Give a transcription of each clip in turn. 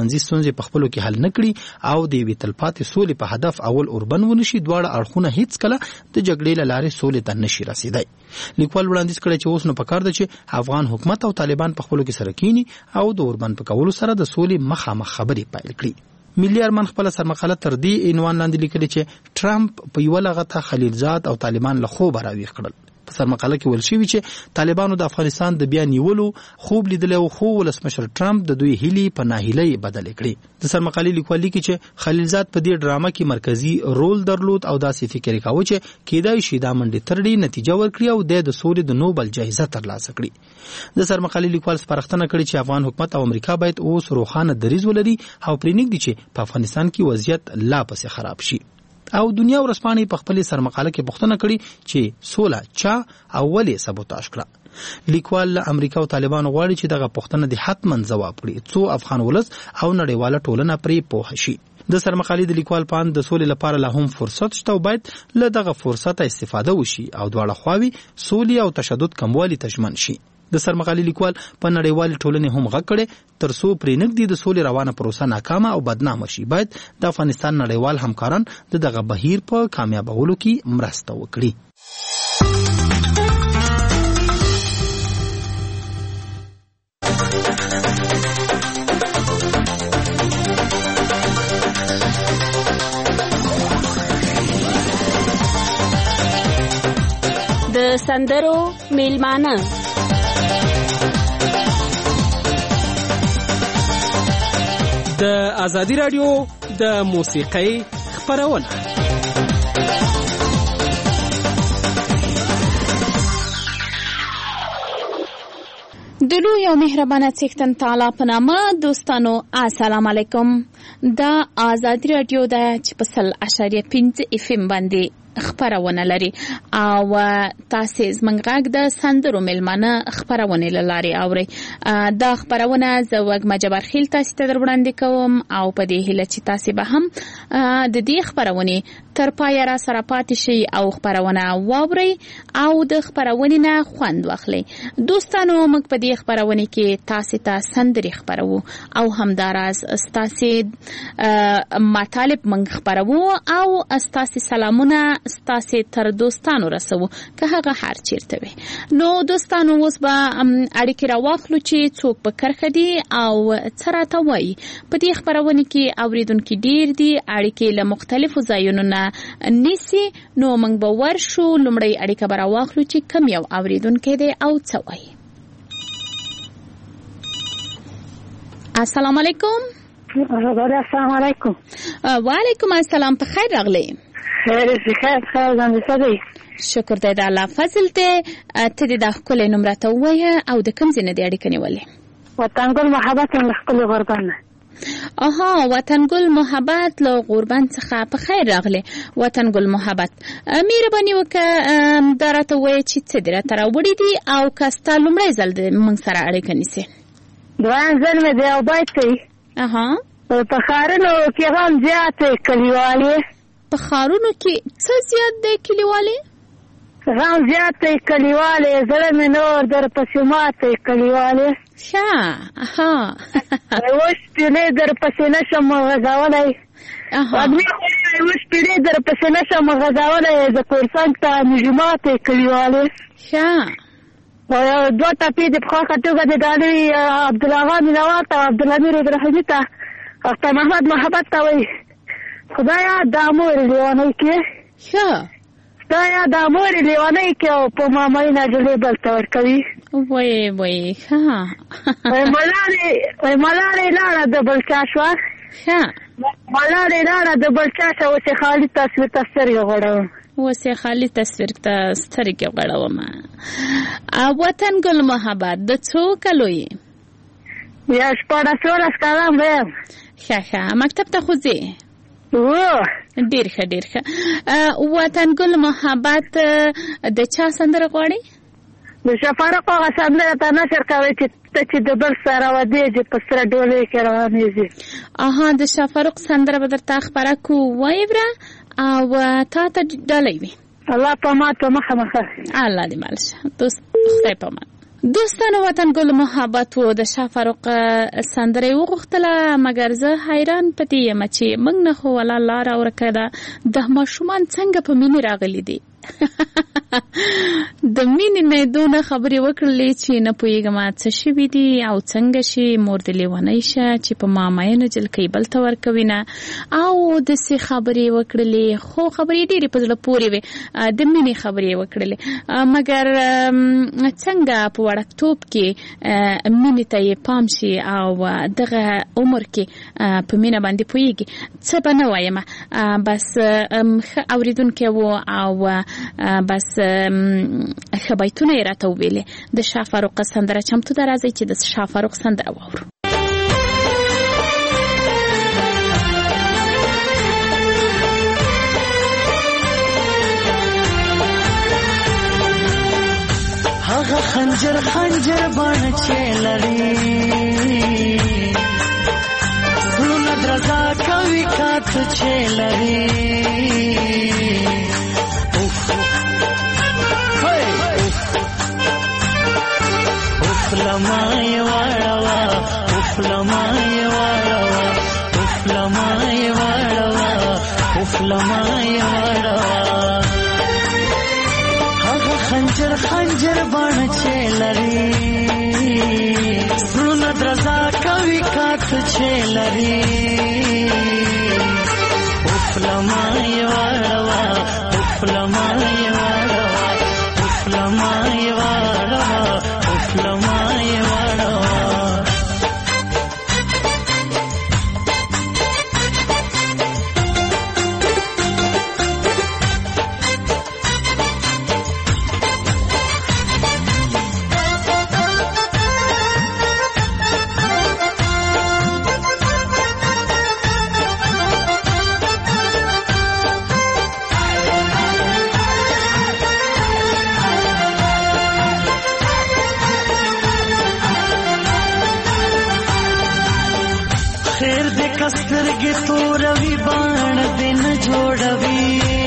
منځي ستونزې په خپلو کې حل نه کړي او د یوې تلپاتې سولې په هدف اول اوربند ونشي، دواړه اړخونه هیڅ کله د جګړې له لارې سولې ته نشي رسیدای. لیکوال وړاندیز کړی چې اوس نو پکار ده چې افغان حکومت او طالبان په خپلو کې سره کینی او د اوربند په کولو سره د سولې مخامخ خبرې پیل کړي. ملي ارمان خپل سرمقاله تر دې عنوان لاندې لیکلي چې ټرمپ په یو لغته خلیلزاد او طالبان له خوبه راویښ کړل. په سرمقاله کې ویل شوی چې طالبانو د افغانستان د بیا نیولو خوب لیدلی او خو ولسمشر ټرمپ د دوی هیلې په ناهیلۍ بدلې کړې. د سرمقالې لیکوال لیکي چې خلیلزاد په دې ډرامه کې مرکزي رول درلود او داسې فکر کاوه چې کېدای شي دا منډې ترړي نتیجه ورکړي او د سولې د نوبل جایزه ترلاسه کړي. د سرمقالې لیکوال سپارښتنه کړې چې افغان حکومت او امریکا باید اوس روښانه دریځ ولري او پرېنږدي چې په افغانستان کې وضعیت لا پسې خراب شي. او دنیا ورځپاڼې په خپل سرمقاله کې پوښتنه کړې چې سوله چا او ولې سبوتاژ کړه. لیکوال له امریکا او طالبانو غواړي چې دغه پوښتنه د حتما ځواب کړي څو افغان ولس او نړیواله ټولنه پرې پوه شي. د سرمقالې د لیکوال په اند د سولې لپاره لا هم فرصت شته او باید له دغه فرصته استفاده وشي او دواړه خواوې سولې او تشدد کموالي ته ژمن شي. د سرمقالې لیکوال په نړیوالې ټولنې هم غږ کړی ترڅو پرېنږدي د سولې روانه پروسه ناکامه او بدنامه شي. باید د افغانستان نړیوال همکاران دغه بهیر په کامیابولو کې مرسته وکړي. د سندرو میلمانه د ازادي رادیو د موسیقۍ خپرونه. د لوی او مهربانه څښتن تعالی په نامه دوستانو السلام علیکم. د ازادي رادیو د 1.5 FM باندې خبرونه لري او تاسو زمونږ غږ د سندرو میلمانه خبرونه لاري اوري. دا خبرونه زوګ مجبر خیل تاسو ته وړاندې کوم او په دې هیله چې تاسو به هم د دې خبرونه تر پای را سره پاتې شي او خبرونه واوري او د خبرونه نه خوند واخلي. دوستانو موږ په دې خبرونه کې تاسو ته سندري خبرو او همداراز تاسو مطالب موږ خبرو او تاسو سلامونه تاسو تر دوستانو رسو که هغه هر چیرته وي. نو دوستانو اوس به اړیکې راواخلو چې څوک په کرخه دي او څه راته وایي. په دې خبرونه کې اوریدونکي ډیر دي، اړیکې له مختلفو ځایونو نه نیسي. نو موږ به ورشو لومړی اړیکه به راواخلو چې کوم یو اوریدونکی دی او څه وایي. السلام علیکم. السلام علیکم. وعلیکم السلام. په خیر راغلی. خیر زنده دی. شکر دی د الله فضل دی. ته دې د خپل نوم راته ووایه او د کوم ځای نه دې اړیکه نیولې؟ وطنګل محبت له خپل غربان. وطنګل محبت له غربان څخه په خیر راغلی. وطنګل محبت مهرباني وکړه دا راته ووایه چې څه دې راته راوړي دي او که ستا لومړی ځل د موږ سره اړیکه نیسې. دویم ځل مې دی او باید کوي په ښارونو کې هم زیات کلیوالې. په ښارونو کې څه زیات دی کلیوالې؟ غم زیات دی کلیوالې، زړه مې نور در پسې مات دی کلیوالې. اوس پیلې در پسې نشم غځولی. اوس پیلې در پسې نشم غځولی، زه کورسنګ ته نجومات دی کلیوالې. دوه ټپې د پخوا کټوګه د ډالۍ عبدالله مینوار ته او عبدالامیر ابراهیمي ته اختر محمد محبت ته وایي خدایا دا مور لیوانۍ کې خدایا دا مور لیوانۍ کې او په مامۍ نجلۍ بل ته ورکوي. وایي ملالۍ لاړه د بل چا شوه. ملالۍ لاړه د بل چا شوه. اوس یې خالي تصویر ته سترګې غوړوم. اوس یې خالي تصویر ته سترګې غوړوم. وطنګل محبت د څو کلو یې؟ 14 کلن یم. ښه مکتب ته خو ځې؟ ډېر ښه. وطنګل محبت د چا سندره غواړي؟ د شفارق هغه سندره ته نشر کوي چې د بل سره ودېږي په سره ډولۍ کې روانېږي. د شفارق سندره به درته خپره کړو وایې بره او تا ته ډالۍ وي. الله په ما ته مخه. الله دې مال شه دوست. خدای په ما. دوستانو وطن ګل محبت و د شاه فاروق سندره وغوښتله، مګر زه حیران پدې یم چې موږ نه خو ولا لاره ورکه ده د ماشومان څنګه په مینې راغلي دي. د مینې نه دونه خبرې وکړلې چې نه پوهېږم څه شوي دي او څنګه شي مور د لیونۍ شه چې په ماماینه جلکۍ بل ته ورکوي نه او داسې خبرې وکړلې، خو خبرې ډېرې په زړه پورې وې، د مینې خبرې وکړلې، مګر څنګه په وړکتوب کې مینې ته یې پام شي او دغه عمر کې په مینه باندې پوهېږي. څه به نه وایم، بس ښه اورېدونکی و او بس ښه بیتونه یې راته وویلې. د شاه فاروق سندره چمتو ده، راځئ چې د شاه فاروق سندره واورو. هغه خنجر خنجر باڼه چې لري زړونه درزا کوي کاته چې لري لمای واړوا اوف لمای واړوا اوف لمای واړوا اوف لمای واړوا هغه خنجر خنجر باڼه چې لري زړونه درزا کوي کاته چې لري اوف لمای واړوا اوف لمای واړوا اوف لمای واړوا اوف لمای واړوا سترګې توروي باڼه دې نه جوړوي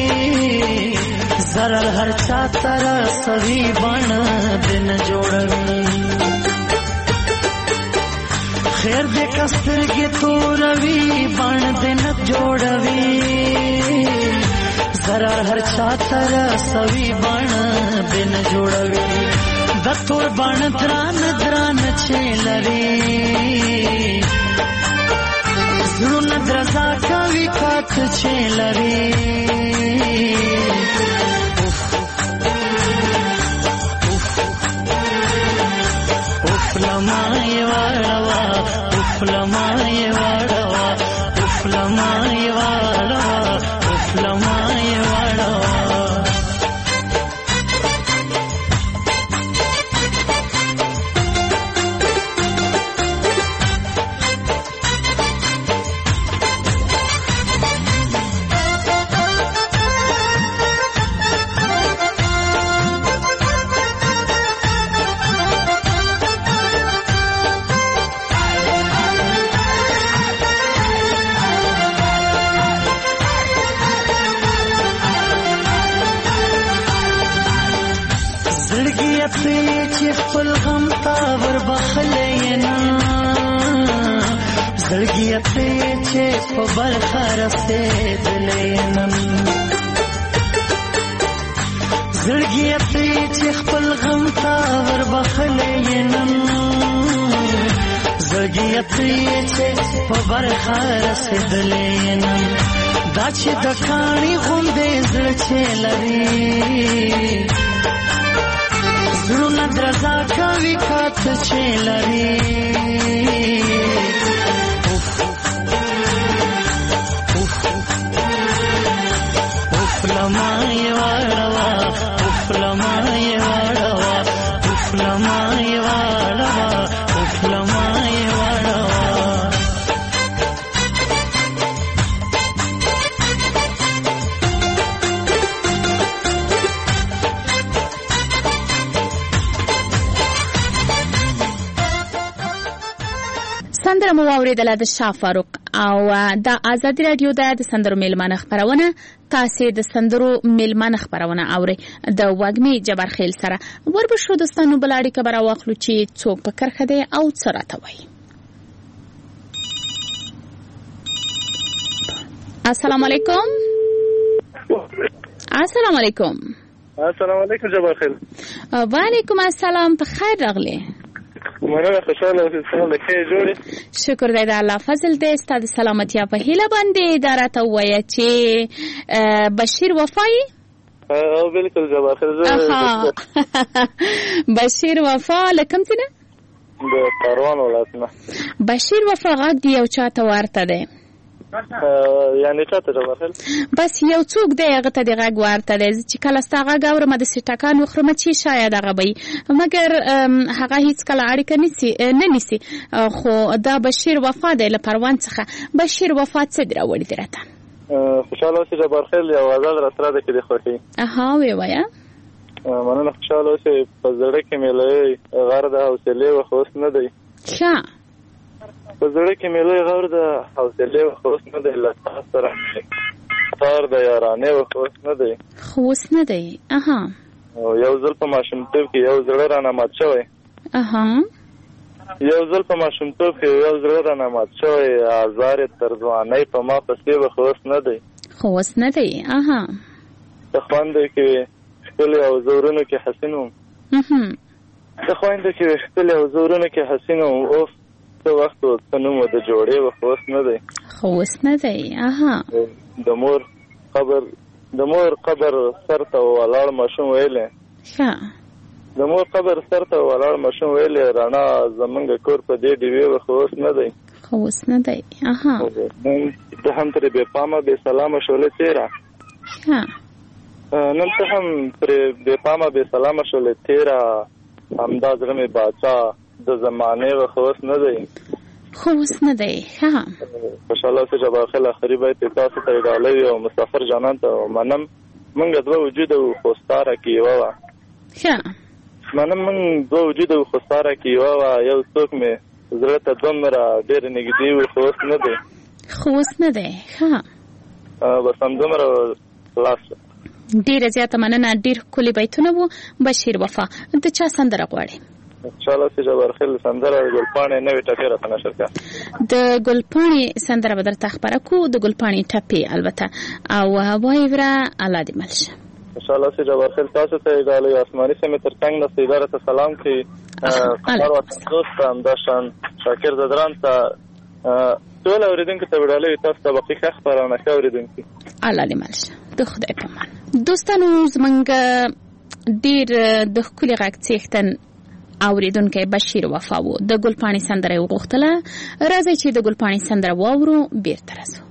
ضرر هر چا ته رسوي باڼه دې نه جوړوي خیر دې که سترګې توروي باڼه دې نه جوړوي ضرر هر چا ته رسوي باڼه دې نه جوړوي د تور باڼه درانه درانه چې لري زړونه درزا کوي کاته چې لري اوف لمای واړوا اوف لمای واړوا اوف لمای واړوا اوف لمای واړوا زړګیته چې په برخه رسېدلې نن زړګیته چې خپل غم تا ور بخلې نن زړګیته چې په برخه رسېدلې نن دا چې د کاڼي غوندې زړه چې لري زړونه درزا کوي کاته چې لري لمای واړوا اوف لمای واړوا اوف لمای واړوا اوف لمای واړوا مو اوریدله د شاه فاروق او د ازادي رادیو د سندرو میلمانه خبرونه تاسو د سندرو میلمانه خبرونه اوري د وګمي جبر خیل سره وربشو دوستانو بلاړي خبر واخلو چې څوک په کرخه دی او څراته وای. السلام علیکم. السلام علیکم. السلام علیکم جبر خیل. وعلیکم السلام. په خیر راغلی. مننه خوشاله اوسئ. څنګه کې جوړې؟ شکر دی د الله فضل دی. ستاسو سلامتیا په هیله باندې دا راته وایي چې بشیر وفای. بالکل جبر خیل. بشیر وفا لکم څنګه؟ د کاروان ولایت نه. بشیر وفا غږ دی او چاته ورته دی. یعنی چاته جبر خیل؟ بس یو څوک دی هغه ته د غږ ورته دی چې کله ستا غږ اورم د سټکان وخورم چې شاید هغه وي مګر هغه هیڅ کله اړیکه نه نیسي. خو دا بشیر وفا دی له پروان څخه. بشیر وفا څه دی راوړي دی راته؟ خوشاله اوسئ جبر خیل. یو غزل را سره ده کې دی خوښي. وی وایه. مننه خوشاله اوسئ. په زړه کې مې لوی غر د حوصلې وخت اوس نه دی. ښه په زړه کې مې لوی غر د حوصلې وخت اوس نه دی. له تا سره تار د یارانې وخت اوس نه دی. خو اوس نه دی. یو ځل په ماشومتوب کې یو زړه رانه مات شوی. یو ځل په ماشومتوب کې یو زړه رانه مات شوی. آزار تر ځوانۍ په ما پسې وخت اوس نه دی. خو اوس نه دی. د خویندو کې ښکلي او زورونو کې حسین وم. د خویندو کې ښکلي او زورونو کې حسین وم. اوف څه وخت و څه نوم و د جوړې وخت اوس نه دی. خو اوس نه دی. د مور قبر سر ته ولاړ ماشوم ویلې. د مور قبر سر ته ولاړ ماشوم ویلې رڼا زمونږ کور په دې ډیوې وخت اوس نه دی. خو اوس نه دی. ته هم ترې بې پامه بې سلامه شولې تیره. نن ته هم ترې بې پامه بې سلامه شولې تیره. همدا زړه مې باچا د زمانې وخت اوس نه دی. خو اوس نه دی. خوشاله اوسئ جبار خیل. آخري بیت تاسو ته ډالۍ وي او مسافر جانان ته منم موږ دوه وجود او خوستاره کې یوه وه. منم موږ دوه وجود او خوستاره کې یوه وه. یو څوک مې زړه ته دومره ډېر نږدې وي خو اوس نه دی. خو اوس نه دی. بس همدومره خلاص. ډېره زیاته مننه. ډېر ښکلي بیتونه وو. بشیر وفا د چا سندره غواړي؟ انشاءالله چې جبار خیل سندره ګلپاڼې نوې ټپې راته نشر کړه. د ګلپاڼې سندره به درته خبره کړو. د ګلپاڼې ټپې البته او وایي وره الله دې مل شه. انشاءالله چې جبار خیل تاسو ته ډالۍ آسماني سیمې تر څنګ نه اداره ته سلام کوي. خبر وطن دوست ته همداشان شاکر زدران ته ټول اورېدونکو ته ډالۍ تاسو ته باقي ښه خپرونه ښه اورېدونکي. الله دې مل شه. د خدای په امان. دوستانو زموږ ډېر د ښکلي غږ څښتن اوریدونکی بشیر وفا وو. د ګلپاڼې سندره یې وغوښتله. راځئ چې د ګلپاڼې سندره واورو بیرته راځو.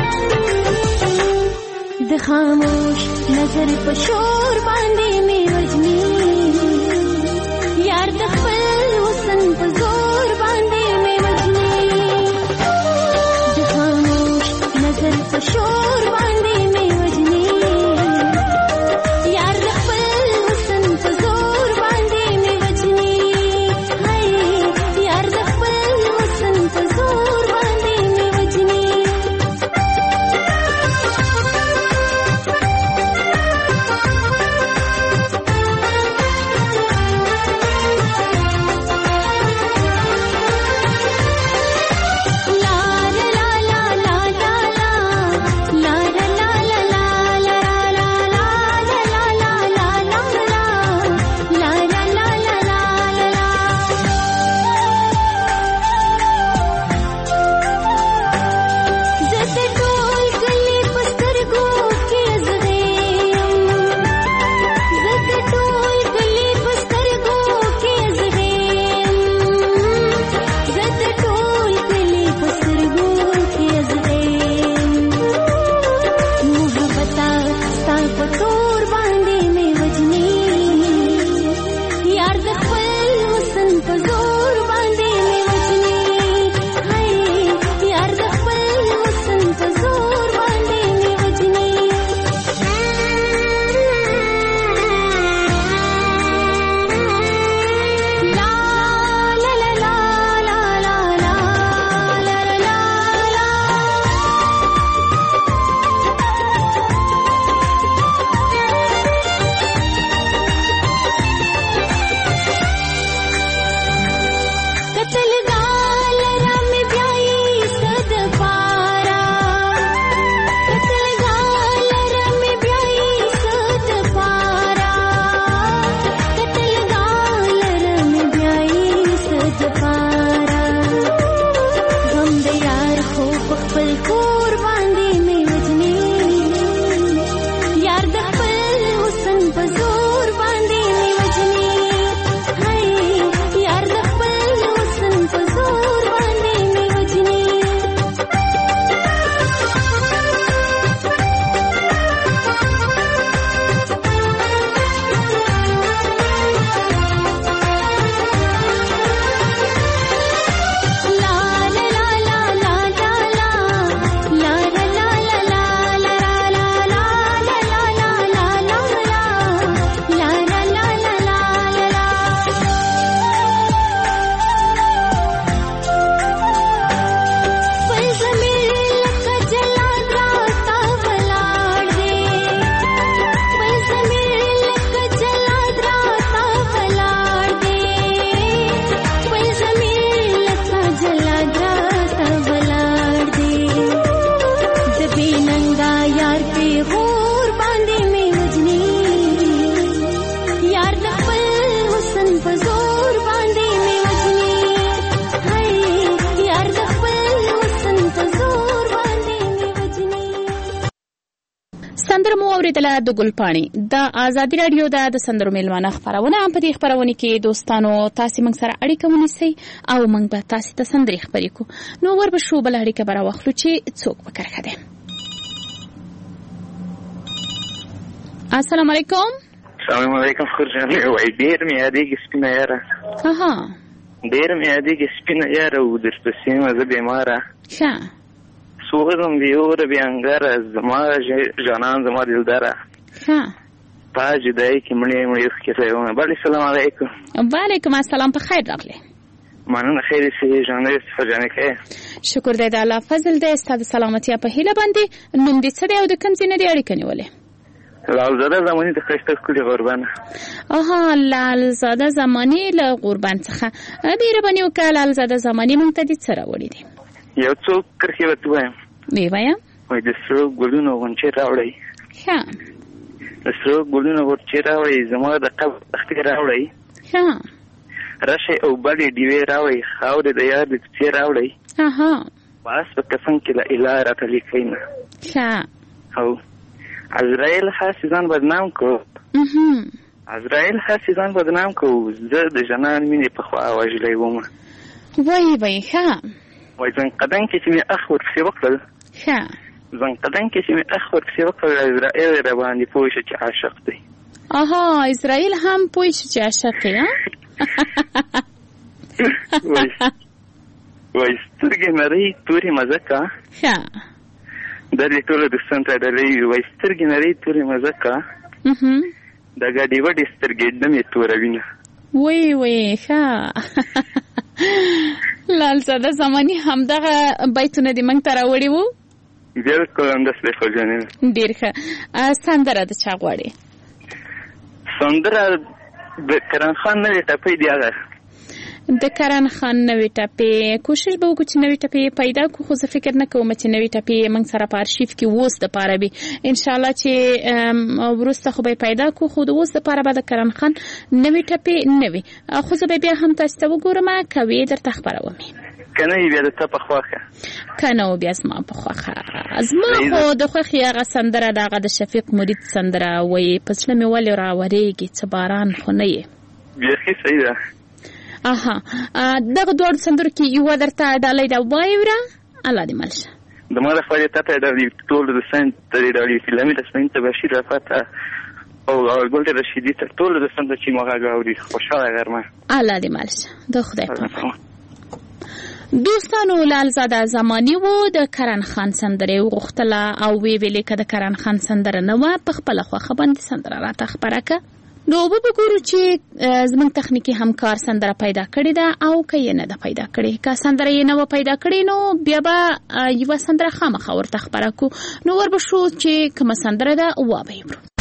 د خاموش نظر په شور باندې مې وژني یار د خپل حسن په زور باندې مې وژني. د خاموش نظر په شور باندې مې وژني یار د خپل حسن په زور باندې مې وژني. یار د خپل حسن په زور باندې مې وژني. سندره مو اوریدله د ګلپاڼې د آزادي رادیو د سندرو میلمانه خبرونه. په دې خبرونه کې دوستانو تاسو موږ سره اړیکه ونیسئ او موږ به تاسو ته سندرې خبرې کوو. نو وربشو بل اړیکه به راواخلو چې څوک به کرښه ده. السلام علیکم. السلام علیکم خورجانې. وای ډېر مې یادېږي سپینه یاره. ډېر مې یادېږي سپینه یاره او درپسې یم زه بیماره. ښه سوغم بې اوره بې انګاره زما جانان زما دلداره. ښه په جدایۍ کې مړې مړې اوښکې تویومه. بله سلام علیکم. وعلیکم السلام. په خیر راغلی. مننه. خیر یې جانې خورجانې که شکر دی د الله فضل دی. ستا د سلامتیا په هیله باندې نوم دې څه دی او د کوم ځای نه دې اړیکه نیولې؟ لالزاده زماني د ښایسته ښکلي غوربن. لالزاده زماني له غوربن څخه. مهرباني وکړه لالزاده زماني موږ ته دې څه راوړي دي؟ یو څو کرښې ورته ووایم. ویې وایه. وایي د سرو ګلونو غونچې راوړئ. ښه د سرو ګلونو غونچې راوړئ زما د قبر تختې راوړئ. ښه راشئ او بلې ډیوې راوړئ خاورې د یار د کوڅې راوړئ. په اس په کفن کې له اله راته لیکئ نه. ښه او عزرائیل خاص ځان بدنام کو. عزرائیل خاص ځان بدنام کو زه د جنان مینې په خوا وژلی ومه. وایي ښه وایي زنقدن کې چې مې اخ ورپسې وکړل. ښه زنقدن کې چې مې اخ ورپسې وکړل عزرائیل را باندې پوه شه چې عاشق دی. اسرائیل هم پوه شه چې عاشق دی. وایي سترګې نرۍ تورې مزه کا. ښه دا دې ټولو دوستانو ته ډالۍ وي. وایي سترګې نرۍ تورې مزه کا د ګاډې وډې سترګې ډمې توره وینه. وایي ښه لالزاده زماني همدغه بیتونه دې موږ ته راوړي وو. بلکل همداسې دی خورجانې. ډېر ښه. سندره د چا غواړې؟ سندره د کرن خان نوې ټپۍ دی. هغه د کرن خان نوې ټپې کوشش به وکړو چې نوې ټپې پیدا کړو، خو زه فکر نه کوم چې نوې ټپې موږ سره په ارشیف کې اوس دپاره وي. انشاءالله چې وروسته خو به یې پیدا کړو، خو د اوس دپاره به د کرن خان نوې ټپې نه وي. خو زه به بیا هم تاسو ته وګورم که وې درته خپرومې. که نه وي بیا د تا په خوښه. که نه و بیا زما په خوښه. زما خو د خوښې هغه سندره د هغه د شفیق مرید سندره وایي په زړه مې ولې راورېږي څه باران خو نه یې. بیخي صحیح ده. دغه دواړو سندرو کې یوه درته ډالۍ ده واوره. الله دې مل شه. د ما لخوا دې تا ته ډالۍ ټولو دوستانو ته دې ډالۍ فلمي تسنیم ته بشیر رفعت او ګل رشیدي ته ټولو دوستانو ته چې ما غږ اوري خوشحاله غرمه. الله دې مل شه. د خدای په امان. دوستانو لالزاده زماني وو د کرن خان سندره وغوښتله او وی ویلې که د کرن خان سندره نه وه په خپله خوښه باندې سندره راته خپره که. نو به وګورو چې زموږ تخنیکي همکار سندره پیدا کړې ده او که یې نه ده پیدا کړې. که سندره یې نه وه پیدا کړې نو بیا به یوه سندره خامخا ورته خپره کړو. نو وربشو چې کومه سندره ده وابه یې ورو.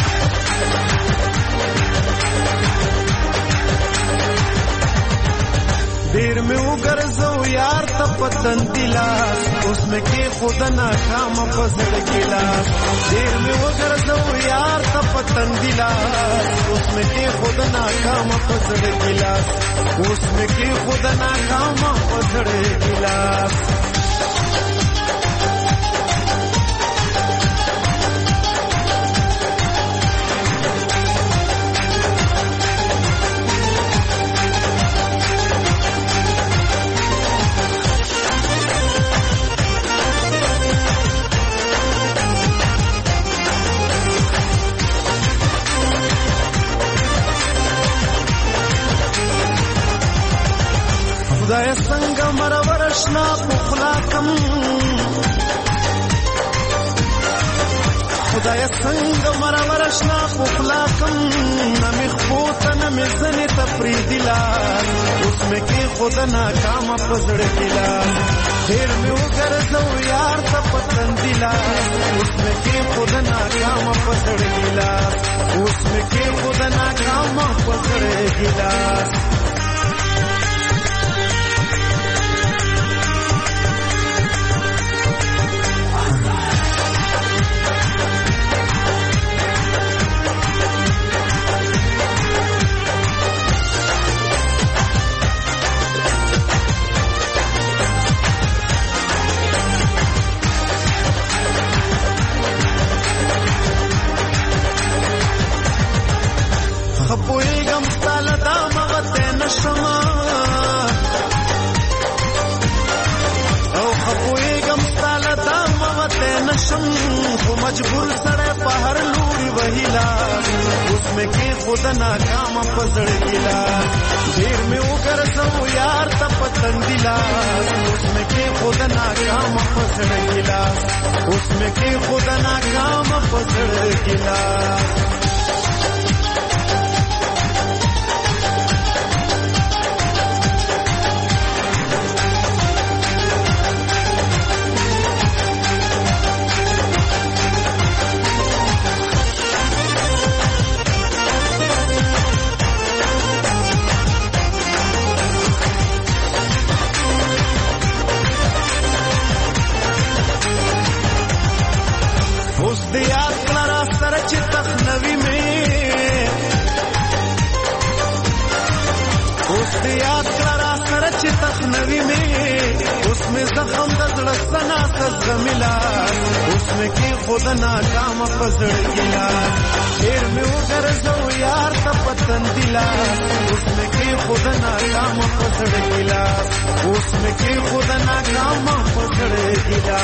دیر میں وګرځو یار ته پتن دلا اوس مې کې خود ناکام پسړ کلا. دیر میں وګرځو یار ته پتن دلا اوس مې کې خود ناکام پسړ کلا. اوس مې کې خود ناکام پسړ کلا. خدای څنګه مرورشنا پخلاکم. خدای څنګه مرورشنا پخلاکم. نمی خوته نمی زنی تفریدلا اوس مې کې خود ناکام پزړ کلا. دیر مې وګرځو یار ته پتن دلا اوس مې کې خود ناکام پزړ کلا. اوس مې کې خود ناکام پزړ کلا. شم خو مجبور سړی په هر لوري وهیلا اوس مې کې خود ناکام په زړه ګیلا ډېر مې وګرځو یار ته پتندیلا اوس مې کې خود ناکام په زړه ګیلا اوس مې کې خود ناکام په زړه ګیلا چې تخنوي مې اوس مې زخم د زړه سنا تزملا اوس مې کې خود ناکام په زړه ګیلا ډېر مې وګرځو یار ته پتندیلا اوس مې کې خود ناکام په زړه ګیلا اوس مې کې خود ناکام په زړه ګیلا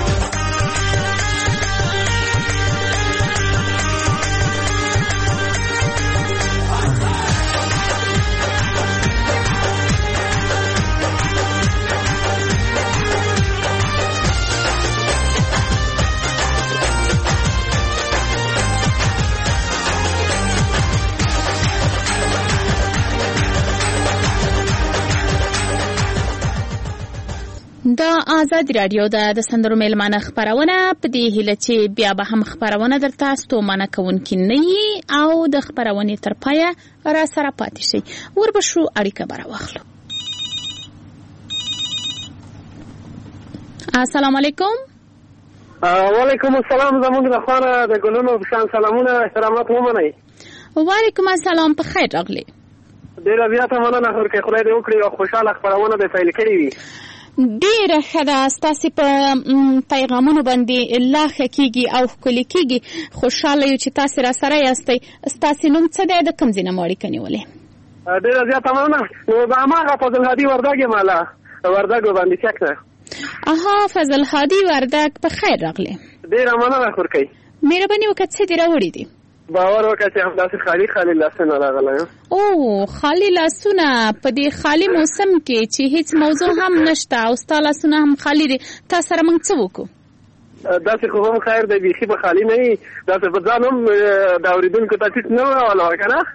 د آزاد رادیو د سندرو میلمانه خبرونه په دې هیله چې بیا به هم خبرونه درته ستومانه کوونکې نه وي او د خبرونې تر پایه را سره پاتې شي. وربشو اړیکه به راواخلو. السلام علیکم. وعلیکم السلام. زموږ د خانه د ګلونو په شان سلامونه احترامات ومنئ. وعلیکم السلام. په خیر راغلی. ډېره زیاته مننه ورکړئ. خدای دې وکړي او خوشحاله خبرونه دې پیل کړې وي. ډیره ښه ده. ستاسې په پیغامونو باندې لا ښه کېږي او ښکلي کېږي. خوشحاله یو چې تاسې را سره یاستئ. ستاسې نوم څه دی؟ د کوم ځای نه مو اړیکه نیولې؟ ډیره زیاته مننه. نو د هماغه فضل هادي وردګ یم له وردګ باندې چک نه. اها فضل هادي وردګ. په خیر راغلی. ډیره مننه ورکئ. مهرباني وکړه څه دې راوړي دي؟ باور وکړه چې همداسې خالي لاسونه راغلی یم. او خالي لاسونه په دې خالي موسم کې چې هیڅ موضوع هم نشته او ستا لاسونه هم خالي دي، تا سره موږ څه وکړو؟ داسې خو هم خیر دی، بیخي به خالي نه وي. داسې په ځان هم د اورېدونکو ته ټیټ نه راولوه که نه.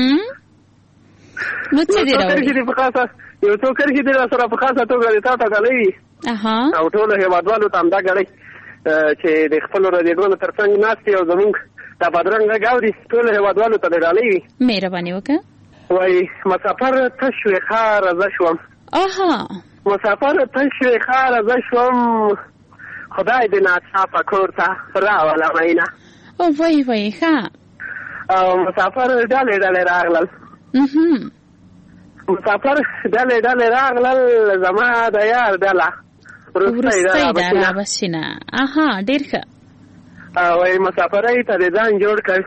نو څه دې راوړي؟ یو څو کرښې دې را سره په خاصه توګه د تا ته ډالۍ وي او ټولو هېوادوالو ته همدا ډالۍ چې د خپلو رادیوګانو تر څنګ ناست دي او زمونږ دا بدرنګ غږ اوري، ټولو هېوادوالو ته دې ډالۍ وي. مهرباني وکړه. وایي مسافر تش وې ښاره زه شوم. مسافر تش وې ښاره زه شوم، خدای دې ناڅاپه کور ته راوله مینه. وایي ښه. او مسافر ډلې راغلل. مسافر ډلې راغلل، زما د یار ډله وروستی را بشینه. ډېر ښه. وایي مسافرۍ ته دې ځان جوړ کړ،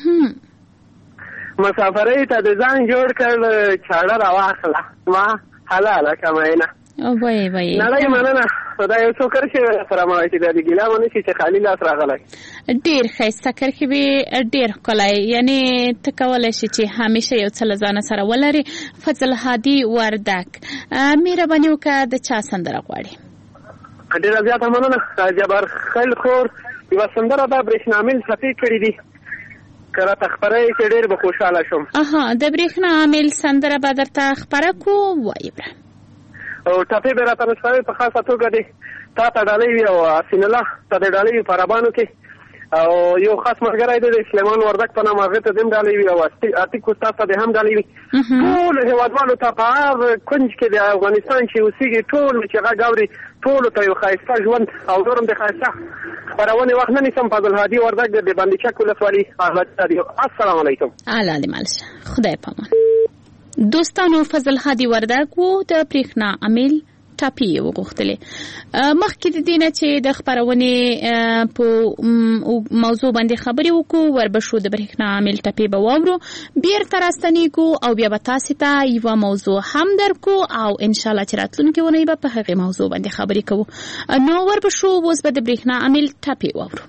مسافرۍ ته دې ځان جوړ کړ، چاړه را واخله ما حلاله که مینه. نړۍ مننه. دا یو څو کرښې سره ما چې د ګیلا ونه شي چې خالي لاس راغلی. ډېر ښایسته کرښې وې، ډېر ښکلی. یعنې ته کولی شي چې همیشه یو څه له ځانه سره ولرې. فضل هادي وردګ، مهرباني وکړه د چا سندره غواړې؟ ډېره زیاته مننه. جبار خیل خور یوه سندره ده برېښنامل څپې کړي دي، که راته خپره یې چې ډېر به خوشحاله شم. د برېښنامل سندره به درته خپره کړو. وایې بره. او ټپې به راته نسپارې په خاصه توګه دې تا ته ډالۍ وي او حسین الله ته دې ډالۍ وي په عربانو کې، او یو خاص ملګری دی د سلیمان وردګ په نام، هغې ته دې هم ډالۍ وي، او عتیق استاد ته دې هم ډالۍ وي. ټولو هېوادوالو ته په هر کنج کې د افغانستان چې اوسېږي ټول چې غږ اوري ټولو ته یو ښایسته ژوند او نور هم د ښایسته خپرونې وخت نه نیسم. فضل هادي وردګ د بندي چک ولسوالي آزاد رادیو. السلام علیکم. الله دې مل شه. خدای پامان. دوستانو فضل هادي وردګ و د برېښنا امیل ټاپي وغوښتلې. مخکې د دې نه چې د خپرونې په موضوع باندې خبرې وکړو وربشو د برېښنا عامل ټاپي به واورو، بیرته راستنېږو او بیا به تاسې ته یوه موضوع هم درکو او انشاءالله چې راتلونکې اونۍ به په هغې موضوع باندې خبرې کوو. نو وربشو اوس به د برېښنا عامل ټاپي واورو.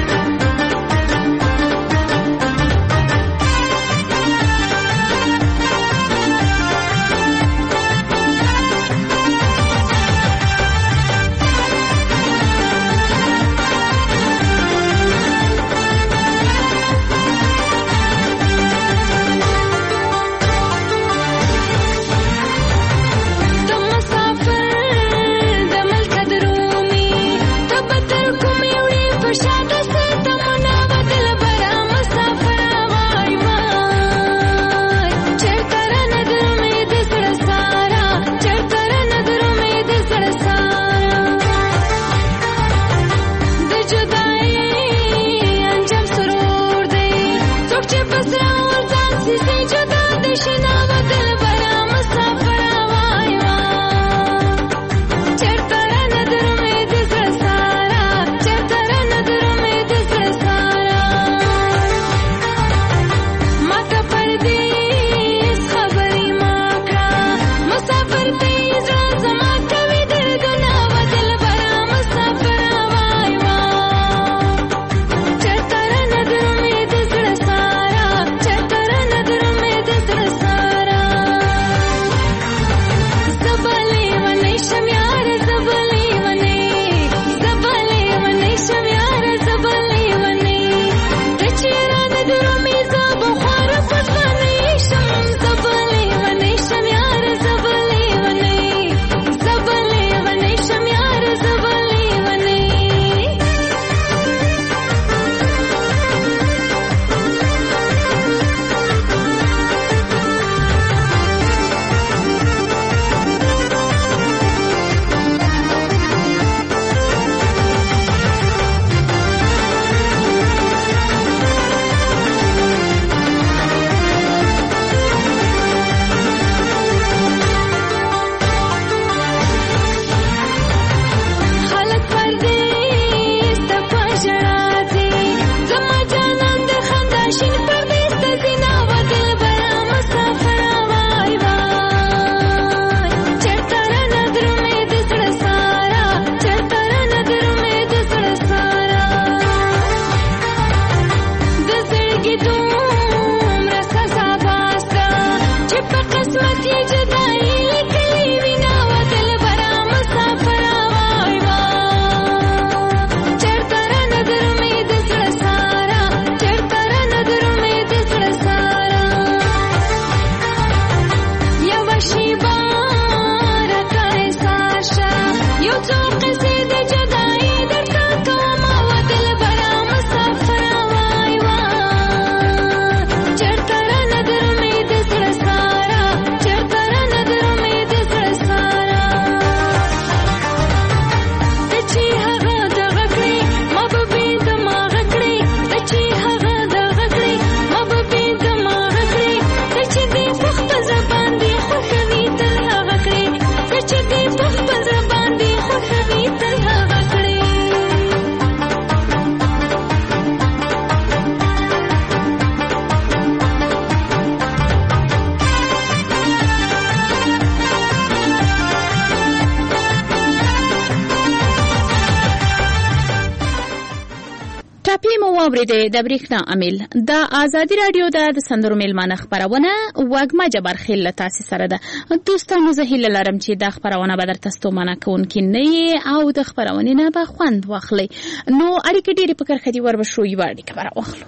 د برېښنا عامل د ازادي رادیو د سندرو میلمانه خبرونه وګما جبر خیل تاسو سره ده. دوستانو زه هیله لرم چې دا خبرونه به درته ستومانه کوونکې نه او د خبرونې نه به خوند واخلئ. نو اړیکې ډېرې په کرښه دي وربشو یوه اړیکه به راواخلو.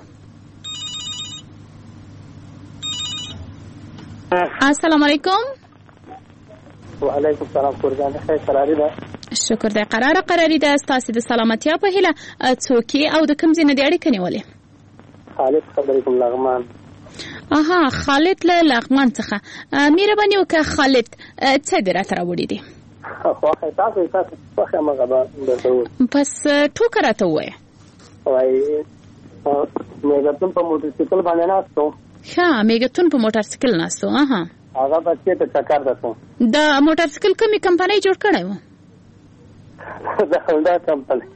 السلام علیکم. وعلیکم السلام. قربان خیر قراری ده. شکر دی. قراری ده. ستاسو د سلامتیا په هیله څوک او د کوم ځای نه د اړیکې نیولې؟ خالد خبرې کوم لغمان. اها خالد له لغمان څخه. مهرباني وکړه خالد څه دې راته راوړي دي؟ خو تاسو خوښه مغه ده. پس ټوکه راته ووایه. وایي میګتون په موټر سایکل باندې ناستو. ښه میګتون په موټر سایکل ناستو. اها هغه بچی ته چکر ده. د موټر سایکل کومې کمپنۍ جوړ کړی و؟ د هونډا کمپنۍ.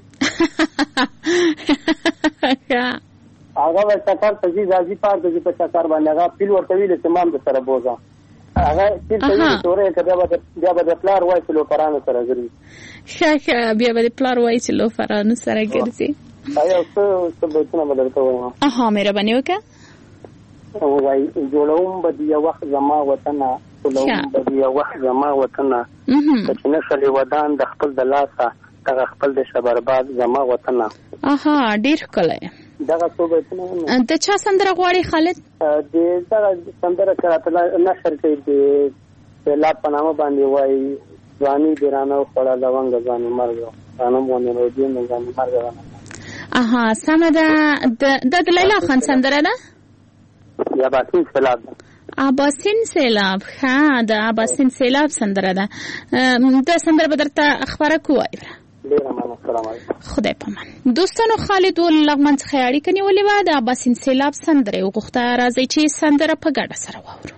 هغه به چکر ته ځي ځي پار ته ځي په چکر باندې هغه پیل ورته ویل چې مام د سره بوزه هغه پیل ته ویل تورې کړه بیا به د پلار وای چې لوفرانو سره ګرځي. ښه بیا به د پلار وای چې لوفرانو سره ګرځي. آیا څه بیتونه به درته وایم؟ مهرباني وکړه. وای جوړوم به د یو وخت زما وطنه جوړوم به د یو وخت زما وطنه چې نسل ودان د خپل د لاسه دغه خپل د شبرباد زما وطنه. ډېر ښکلی. دغه څو بیتونه د چا سندره غواړي خالد؟ د دغه سندره چې راته نشر کوي د سیلاب په نامه باندې وایي ځواني دې رانه وخوړه لونګه ځواني مرګ رانه مونې روجې مې ځواني مرګ رانه. سمه ده. د لیلا خان سندره ده؟ اباسین سیلاب ده. اباسین سیلاب. ښه د اباسین سیلاب سندره ده. د سندره به درته خپره کوو. خدای پامان. دوستانو خالد و لغمن څخه اړیکه نیولې وه. د اباسین سیلاب سندره یې وغوښته. راځئ چې سندره په ګډه سره واورو.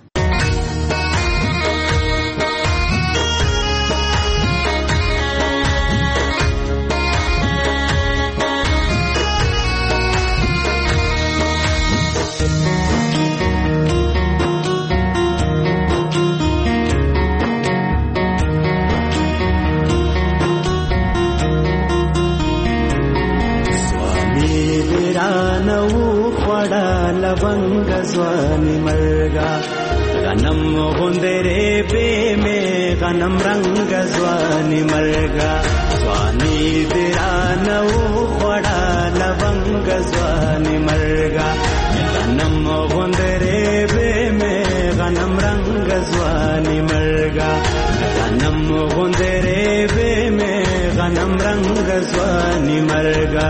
लवंग ज़्वानी मरगा गनम गुंदरे पे में गनम रंग ज़्वानी मरगा ज़्वानी दिरानौ खड़ा लवंग ज़्वानी मरगा गनम गुंदरे पे में गनम रंग ज़्वानी मरगा गनम गुंदरे पे में गनम रंग ज़्वानी मरगा.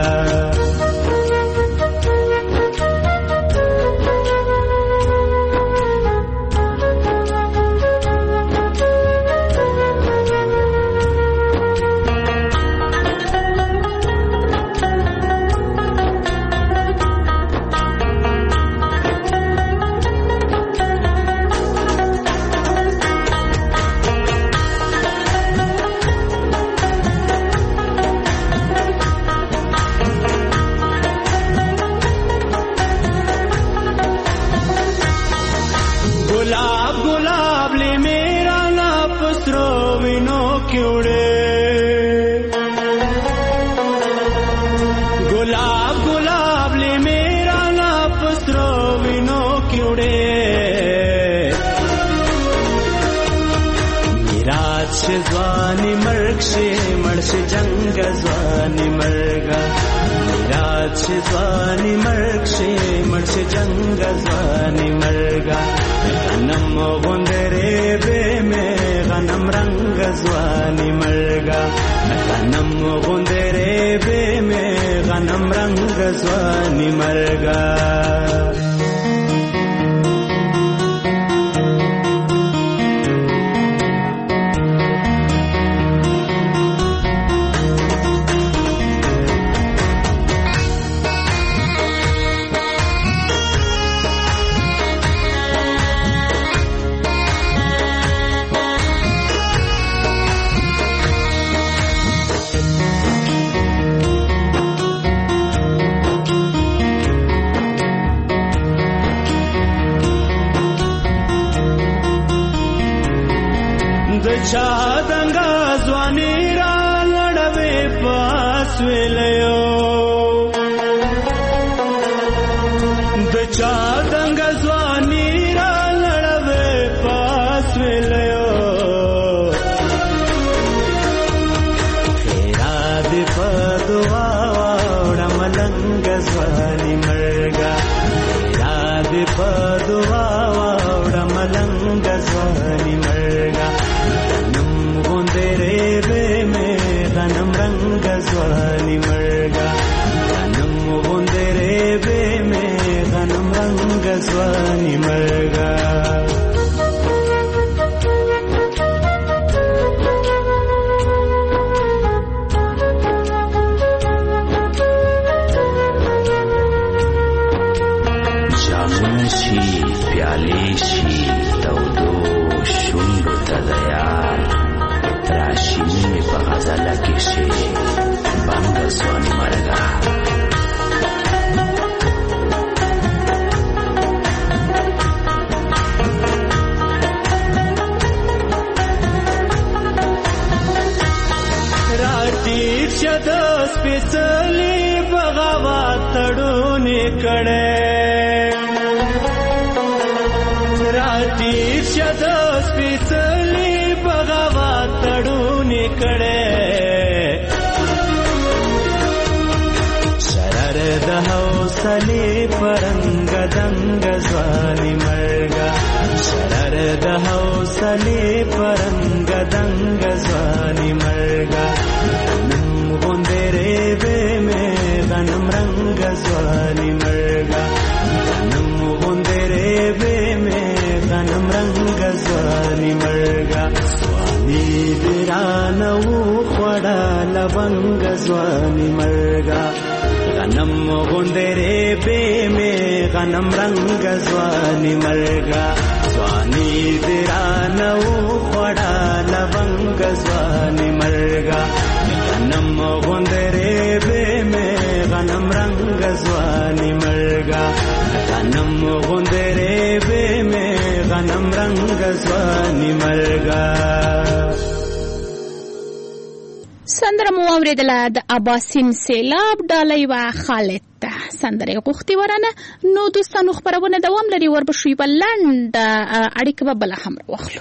ज़्वानी मर्ग से मर्श जंग ज़्वानी मरगा मिराज ज़्वानी मर्ग से मर्श जंग ज़्वानी मरगा गनम गुंदरे बे में गनम रंग ज़्वानी मरगा गनम गुंदरे बे में गनम रंग ज़्वानी मरगा. चादंगा ज़्वानी रा लड़वे पास वेलयो द चादंगा ज़्वानी रा लड़वे पास वेलयो खेरा दे पदवा वाड़ा मलंग ज़्वानी मरगा खेरा दे पदवा वाड़ा मलंग ज़्वानी मरगा गुंदरे बे में गनम रंग ज़्वानी मरगा गनम गुंदरे बे में गनम रंग ज़्वानी मरगा. जामुन शी प्याले शी दौदो سپیڅلی بغاوت تړونې کړې راټیټ شه د سپیڅلی بغاوت تړونې کړې شرر د حوصلې پرنګ دنګ ځواني مرګه شرر د حوصلې پرنګ دنګ ځواني مرګه غنم غوندې ریبې مې غنم رنګ ځواني مرګه غنم غوندې ریبې مې غنم رنګ ځواني مرګه ځواني دې رانه وخوړه لونګ ځواني مرګه غنم غوندې ریبې مې غنم رنګ ځواني مرګه ځواني دې رانه وخوړه لونګ ځواني مرګه غنم غوندې ریبې مې غنم رنګ ځواني مرګه غنم غوندې ریبې مې غنم رنګ ځواني مرګه. سندره مو اوریدله د اباسین سیلاب ډالۍ و خالد ته سندرې غوښتې ورانه. نو دوستانو خپرونه دوام لري وربشوي په لنډ اړیکه به بله هم واخلو.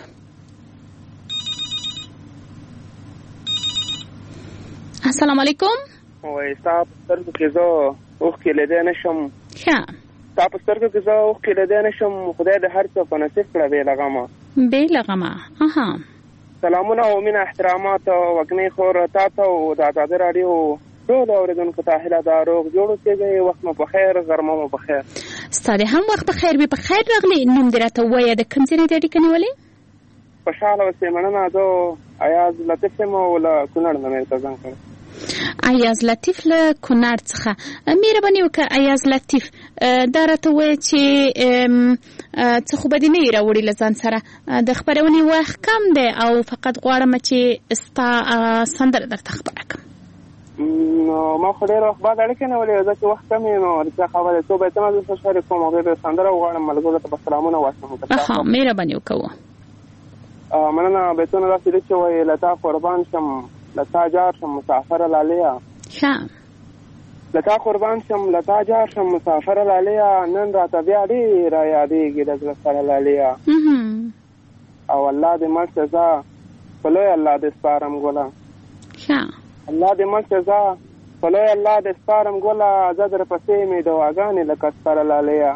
السلام علیکم. وای ستا په سترګو کې زه اوښکې لیدی نه شم. ښه ستا په سترګو کې زه اوښکې لیدی نه شم. خدای د هر څه په نصیب کړه بې له غمه بې له غمه. سلامونه او مینه احترامات وږمې خور تا ته او د ازادي راډیو ټولو اورېدونکو ته هیله ده روغ جوړ اوسېږئ. وخت مو په خیر غرمه مو په خیر. ستا د هم وخت په خیر وي. په خیر راغلې. نوم دې راته ووایه د کوم ځای نه دې اړیکه نیولې؟ خوشحاله اوسې مننه. زه ایاز لطیف یم او له کونړ نه مې ته زنګ کړی. ایاز لطیف له کونړ څخه. مهرباني وکړه ایاز لطیف دا راته ووایه چې څه خو به دې نه یې راوړي له ځان سره. د خپرونې وخت کم دی او فقط غواړم چې ستا سندره درته خبره کړم. نو ما خو ډېر وخت بعد اړیکې نیولې زه چې وخت کم یې نو رښتیا خبره څو به ته زه شریک کوم هغې به سندره وغواړم ملګرو ته به سلامونه واچوم. مهرباني وکړه. مننه. بیتونه داسې دي چې وایي له تا قربان شم له تا جار شم مسافره لالیا. ښه له تا قربان شم له تا جار شم مسافره لالیا نن راته بیا ډېره یادېږي د زړه سره لالیا او الله دې مړ شه زه په لوی الله دې سپارم ګله. الله دې مړ شه زه په لوی الله دې سپارم ګله زه در پسې مې دواګانې لکه سپره لالیا.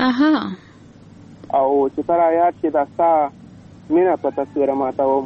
او چې ته رایاد شي دا ستا مینه په تصویره ماتوم.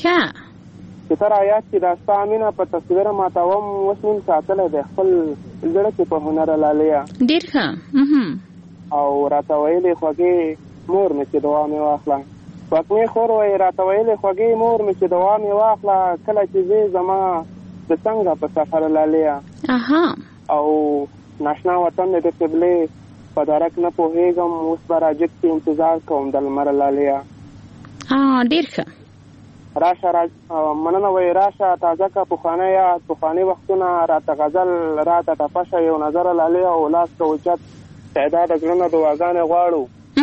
چې ته رایاد شي دا ستا مینه په تصویره ماتوم. اوس مين ساتلی دی خپل زړه کې په هنره لالیا. ډېر ښه. او راته ویلې خوږې مور مې چې دعا مې واخله. وږمې خور وایي راته ویلې خوږې مور مې چې دعا مې واخله کله چې ځې زما د څنګه په سفر لالیا. او ناشنا وطن د قبلې په درک نه پوهېږم اوس به راجګ کې انتظار کوم د لمره لالیا. ډېر ښه. راشه مننه. وایي راشه تازه که پخوانی یاد پخواني وختونه راته غزل راته ټپشه یو نظر لالیا او لاس ته اوچت شیدا د زړونه دعاګانې غواړو.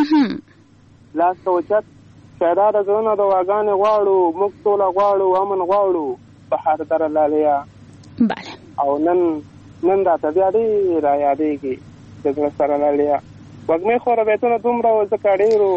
لاس ته اوچت شیدا د زړونه دعاګانې غواړو. موږ ټوله غواړو امن غواړو په هر در لالیا. او نن راته بیا ډېره یادېږي د زړه سره لالیا. وږمې خوره بیتونه دومره ځکه ډېرو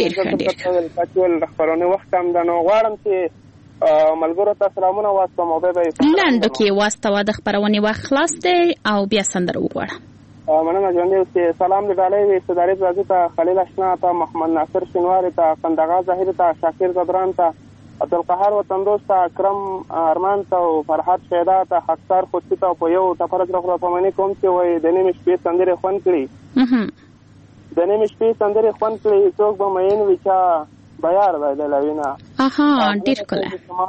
ځکه خپرونې وخت هم ده نو غواړم چې ملګرو ته سلامونه واستوم او بیا به لنډو کې واستوه. د خپرونې وخت خلاص دی او بیا سندره وغواړه. مننه. ژوندی اوسې. سلام دې ډالۍ وي استداري رازي ته خلیل اشنا ته محمد ناصر شینواري ته قندغا ظاهر ته شاکر زبران ته عبدالقهار وطندوس ته اکرم ارمان ته او فرحت شیدا ته حقدار خودسي ته په یو تفرج راخوره پمنې کوم چې وایي د نیمې شپې سندرې خوند کړي. د نیمې شپې سندرې خوند کړي څوک به مین وي چا بیار بایدله وینه. ډېر ښکلی.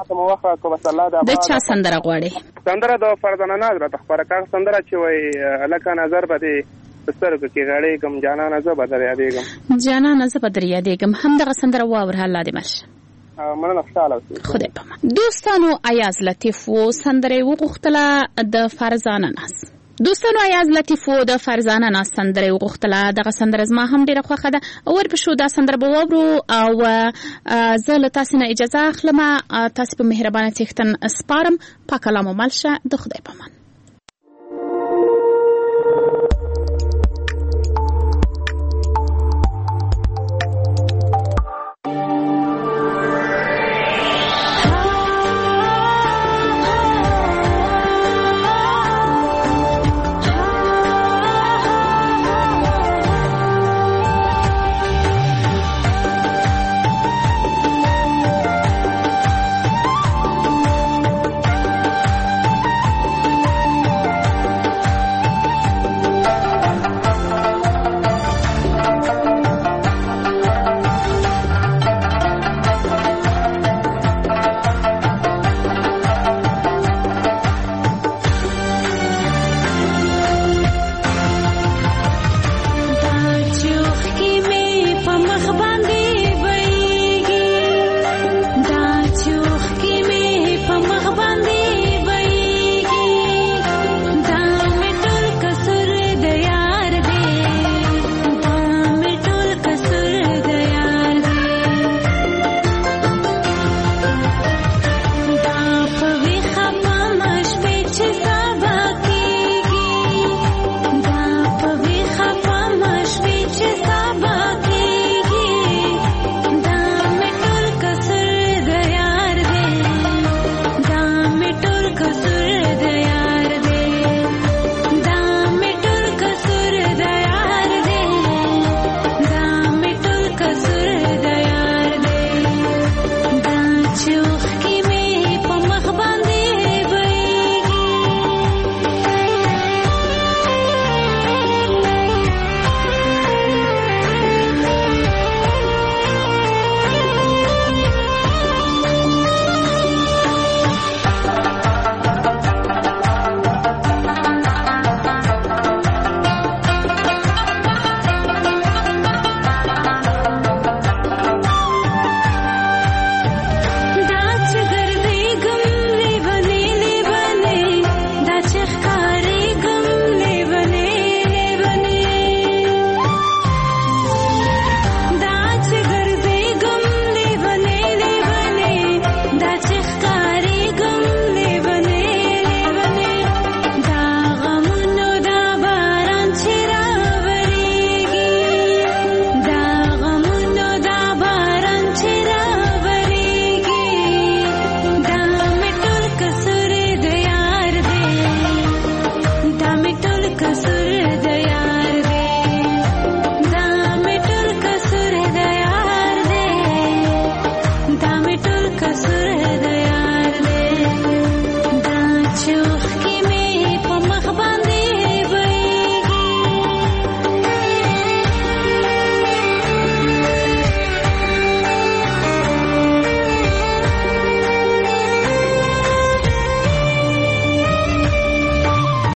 د چا سندره غواړې؟ سندره د فرزانه ناز راته خپره کړه. سندره چې وایي لکه نظر به دې په سترګو کې غړېږم جانانه زه به در یادېږم. جانانه زه به در یادېږم. همدغه سندره واوره. الله دې مل شه. مننه. خوشحاله اوسئ. خدای پامان. دوستانو ایاز لطیف و سندره وغوښتله د فرزانه ناز. دوستانو ایاز لطیف و د فرزانه ناز سندره وغوښتله. دغه سندره زما هم ډېره خوښه ده. ورپسې دا سندره به واورو او زه له تاسې نه اجازه اخلم. تاسې په مهربانه څښتن سپارم. پاک الله مو مل شه. د خدای پامان.